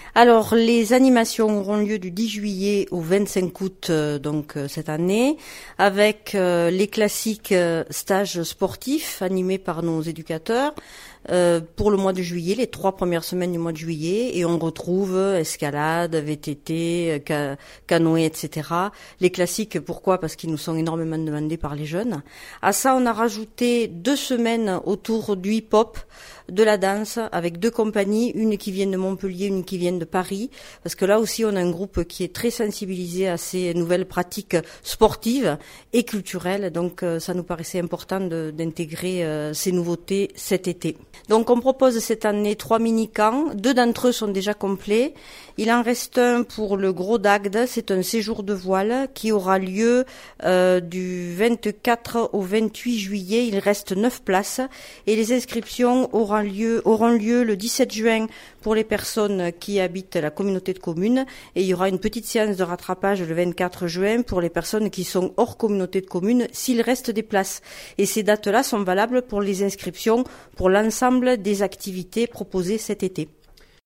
Alors, les animations auront lieu du 10 juillet au 25 août, cette année, avec les classiques stages sportifs animés par nos éducateurs pour le mois de juillet, les 3 premières semaines du mois de juillet, et on retrouve escalade, VTT, canoë, etc. Les classiques, pourquoi? Parce qu'ils nous sont énormément demandés par les jeunes. À ça, on a rajouté 2 semaines autour du hip-hop, de la danse, avec 2 compagnies, une qui vient de Montpellier, une qui vient de Paris, parce que là aussi on a un groupe qui est très sensibilisé à ces nouvelles pratiques sportives et culturelles, donc ça nous paraissait important d'intégrer ces nouveautés cet été. Donc on propose cette année 3 mini-camps, 2 d'entre eux sont déjà complets, il en reste un pour le Gros d'Agde, c'est un séjour de voile qui aura lieu du 24 au 28 juillet, il reste 9 places, et les inscriptions auront lieu le 17 juin pour les personnes qui habitent la communauté de communes, et il y aura une petite séance de rattrapage le 24 juin pour les personnes qui sont hors communauté de communes s'il reste des places. Et ces dates-là sont valables pour les inscriptions pour l'ensemble des activités proposées cet été.